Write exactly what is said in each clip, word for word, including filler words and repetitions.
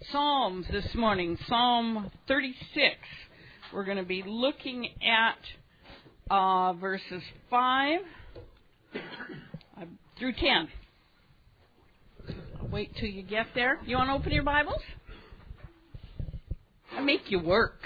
Psalms this morning, Psalm thirty-six. We're going to be looking at uh, verses five uh, through ten. I'll wait till you get there. You want to open your Bibles? I make you work.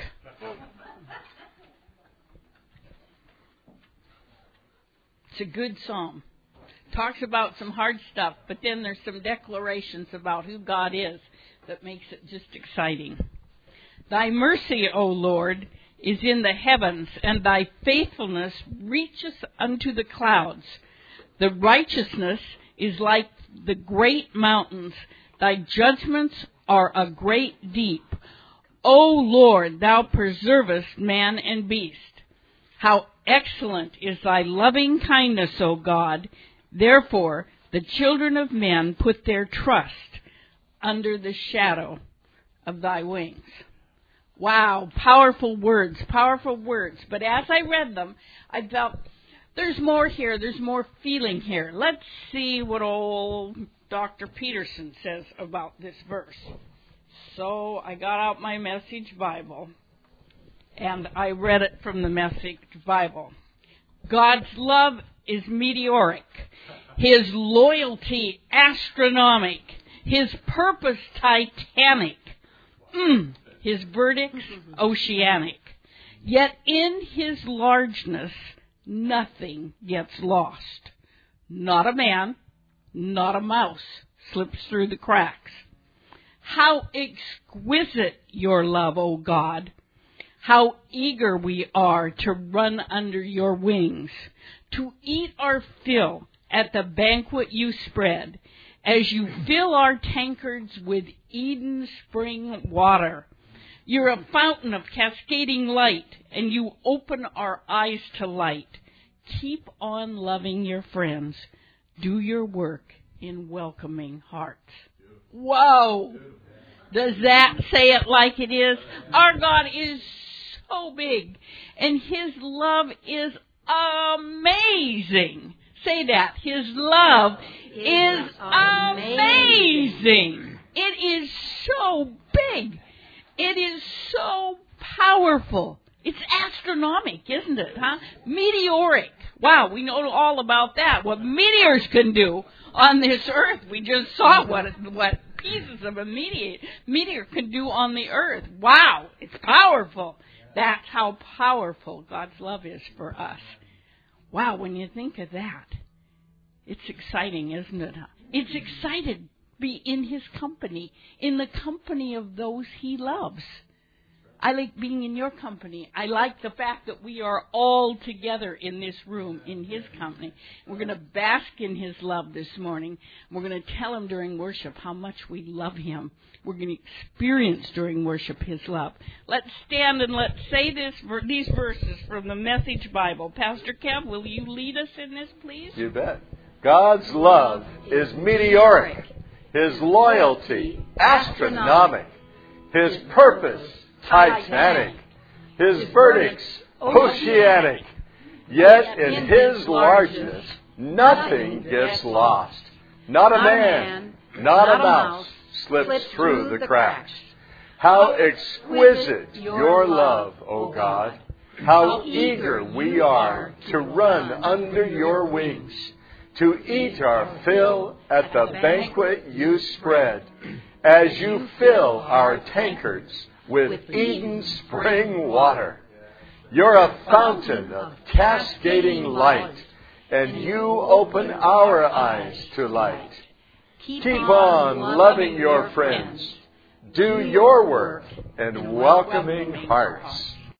It's a good psalm. Talks about some hard stuff, but then there's some declarations about who God is that makes it just exciting. Thy mercy, O Lord, is in the heavens, and thy faithfulness reaches unto the clouds. The righteousness is like the great mountains. Thy judgments are a great deep. O Lord, thou preservest man and beast. How excellent is thy loving kindness, O God. Therefore, the children of men put their trust under the shadow of thy wings. Wow, powerful words, powerful words. But as I read them, I felt there's more here, there's more feeling here. Let's see what old Doctor Peterson says about this verse. So I got out my Message Bible, and I read it from the Message Bible. God's love is meteoric, His loyalty astronomic, His purpose titanic, mm, His verdicts oceanic. Yet in His largeness, nothing gets lost. Not a man, not a mouse slips through the cracks. How exquisite your love, O God! How eager we are to run under your wings, to eat our fill at the banquet you spread, as you fill our tankards with Eden spring water. You're a fountain of cascading light, and you open our eyes to light. Keep on loving your friends. Do your work in welcoming hearts. Whoa! Does that say it like it is? Our God is so big, and His love is amazing. Say that. His love is amazing. It is so big. It is so powerful. It's astronomic, isn't it, huh? Meteoric. Wow, we know all about that. What meteors can do on this earth. We just saw what what pieces of a meteor, meteor can do on the earth. Wow, it's powerful. That's how powerful God's love is for us. Wow, when you think of that, it's exciting, isn't it? It's exciting to be in His company, in the company of those He loves. I like being in your company. I like the fact that we are all together in this room, in His company. We're going to bask in His love this morning. We're going to tell Him during worship how much we love Him. We're going to experience during worship His love. Let's stand and let's say this, these verses from the Message Bible. Pastor Kev, will you lead us in this, please? You bet. God's love is meteoric, His loyalty astronomic, His purpose titanic, His verdicts oceanic. Yet in His largeness, nothing gets lost. Not a man, not a mouse slips through the cracks. How exquisite your love, O God! How eager we are to run under your wings, to eat our fill at the banquet you spread, as you fill our tankards with Eden spring water. You're a fountain of cascading light, and you open our eyes to light. Keep on loving your friends. Do your work in welcoming hearts.